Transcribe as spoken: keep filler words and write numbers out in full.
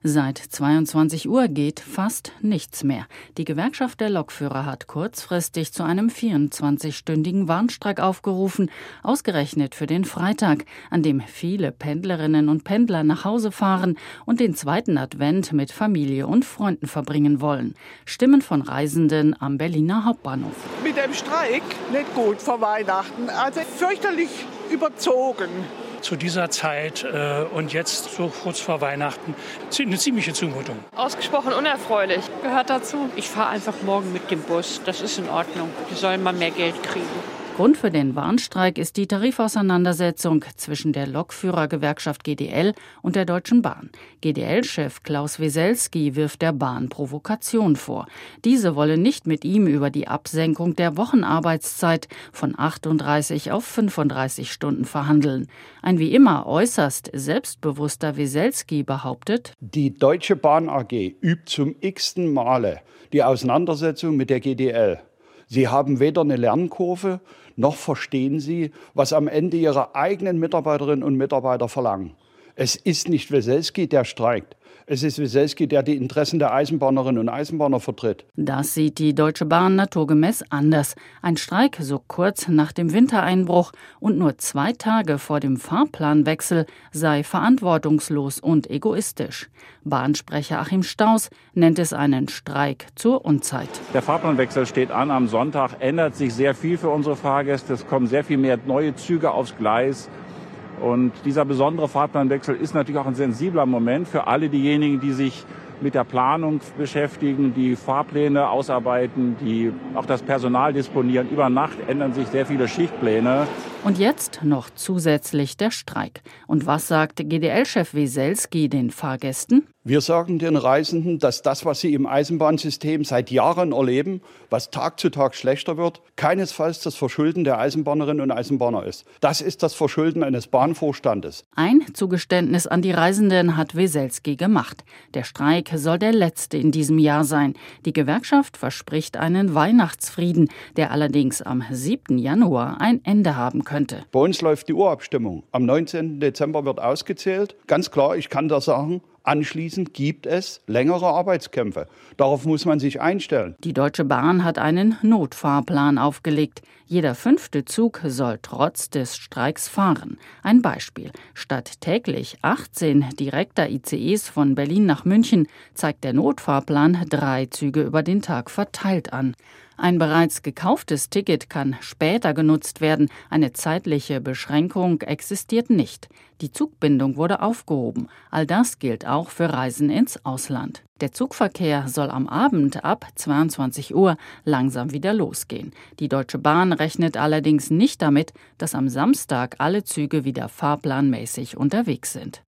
Seit zweiundzwanzig Uhr geht fast nichts mehr. Die Gewerkschaft der Lokführer hat kurzfristig zu einem vierundzwanzigstündigen Warnstreik aufgerufen, ausgerechnet für den Freitag, an dem viele Pendlerinnen und Pendler nach Hause fahren und den zweiten Advent mit Familie und Freunden verbringen wollen. Stimmen von Reisenden am Berliner Hauptbahnhof. Mit dem Streik nicht gut vor Weihnachten, also fürchterlich überzogen. Zu dieser Zeit äh, und jetzt so kurz vor Weihnachten eine ziemliche Zumutung. Ausgesprochen unerfreulich. Gehört dazu. Ich fahre einfach morgen mit dem Bus. Das ist in Ordnung. Die sollen mal mehr Geld kriegen. Grund für den Warnstreik ist die Tarifauseinandersetzung zwischen der Lokführergewerkschaft G D L und der Deutschen Bahn. G D L-Chef Klaus Weselski wirft der Bahn Provokation vor. Diese wolle nicht mit ihm über die Absenkung der Wochenarbeitszeit von achtunddreißig auf fünfunddreißig Stunden verhandeln. Ein wie immer äußerst selbstbewusster Weselski behauptet: Die Deutsche Bahn A G übt zum x-ten Male die Auseinandersetzung mit der G D L. Sie haben weder eine Lernkurve, noch verstehen Sie, was am Ende Ihre eigenen Mitarbeiterinnen und Mitarbeiter verlangen. Es ist nicht Weselski, der streikt. Es ist Weselski, der die Interessen der Eisenbahnerinnen und Eisenbahner vertritt. Das sieht die Deutsche Bahn naturgemäß anders. Ein Streik so kurz nach dem Wintereinbruch und nur zwei Tage vor dem Fahrplanwechsel sei verantwortungslos und egoistisch. Bahnsprecher Achim Staus nennt es einen Streik zur Unzeit. Der Fahrplanwechsel steht an. Am Sonntag ändert sich sehr viel für unsere Fahrgäste. Es kommen sehr viel mehr neue Züge aufs Gleis. Und dieser besondere Fahrplanwechsel ist natürlich auch ein sensibler Moment für alle diejenigen, die sich mit der Planung beschäftigen, die Fahrpläne ausarbeiten, die auch das Personal disponieren. Über Nacht ändern sich sehr viele Schichtpläne. Und jetzt noch zusätzlich der Streik. Und was sagt G D L-Chef Weselski den Fahrgästen? Wir sagen den Reisenden, dass das, was sie im Eisenbahnsystem seit Jahren erleben, was Tag zu Tag schlechter wird, keinesfalls das Verschulden der Eisenbahnerinnen und Eisenbahner ist. Das ist das Verschulden eines Bahnvorstandes. Ein Zugeständnis an die Reisenden hat Weselski gemacht. Der Streik soll der letzte in diesem Jahr sein. Die Gewerkschaft verspricht einen Weihnachtsfrieden, der allerdings am siebten Januar ein Ende haben könnte. Bei uns läuft die Urabstimmung. Am neunzehnten Dezember wird ausgezählt. Ganz klar, ich kann da sagen, anschließend gibt es längere Arbeitskämpfe. Darauf muss man sich einstellen. Die Deutsche Bahn hat einen Notfahrplan aufgelegt. Jeder fünfte Zug soll trotz des Streiks fahren. Ein Beispiel: Statt täglich achtzehn direkter I C Es von Berlin nach München zeigt der Notfahrplan drei Züge über den Tag verteilt an. Ein bereits gekauftes Ticket kann später genutzt werden. Eine zeitliche Beschränkung existiert nicht. Die Zugbindung wurde aufgehoben. All das gilt auch für Reisen ins Ausland. Der Zugverkehr soll am Abend ab zweiundzwanzig Uhr langsam wieder losgehen. Die Deutsche Bahn rechnet allerdings nicht damit, dass am Samstag alle Züge wieder fahrplanmäßig unterwegs sind.